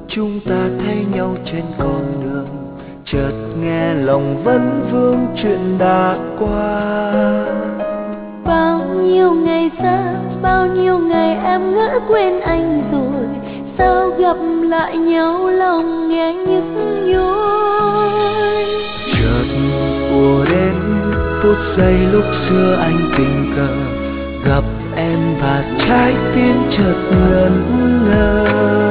chúng ta thấy nhau trên con đường, chợt nghe lòng vẫn vương chuyện đã qua. Bao nhiêu ngày xa, bao nhiêu ngày em ngỡ quên anh rồi, sao gặp lại nhau lòng nghe nhức nhối. Chợt ùa đến phút giây lúc xưa anh tình cờ gặp em và trái tim chợt ngẩn ngơ.